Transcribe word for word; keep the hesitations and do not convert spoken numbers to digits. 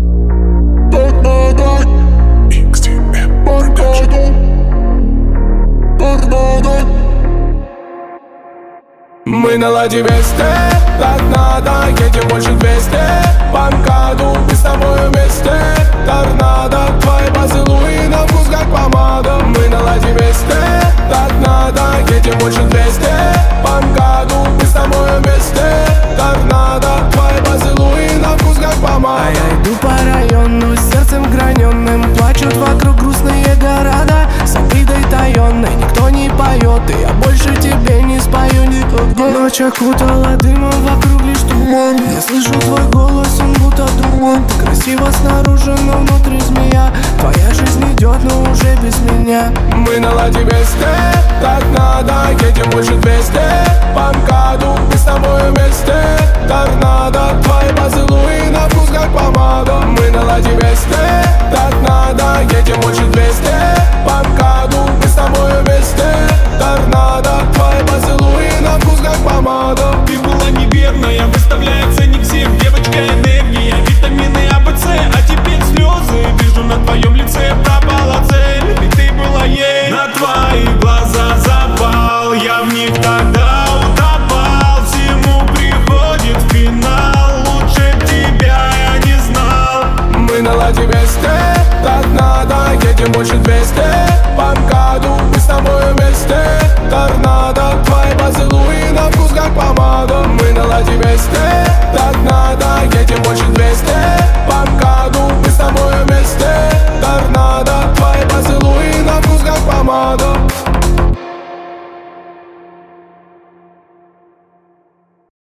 Мы на ладе весте, так надо, едем больше двести. По МКАДу, мы с тобой вместе. Торнадо, твои поцелуи на вкус как помада. Мы на ладе весте, так надо, едем больше двести. По МКАДу, мы с тобой вместе. Торнадо, твои поцелуи на вкус как помада. А я иду по району с сердцем граненым. Плачут вокруг грустные города, с обидой таенной никто не поет, и я больше тебе не спою никогда. Ночь окутала дымом, вокруг лишь туман. Я слышу твой голос, он будто дурман. Ты красива снаружи, но внутри змея. Твоя жизнь идет, но уже без меня. Мы на ладе весте, так надо, едем больше двести. По МКАДу, мы с тобой вместе. Торнадо, твои поцелуи на вкус как помада. Мы на ладе весте, так надо, едем больше двести.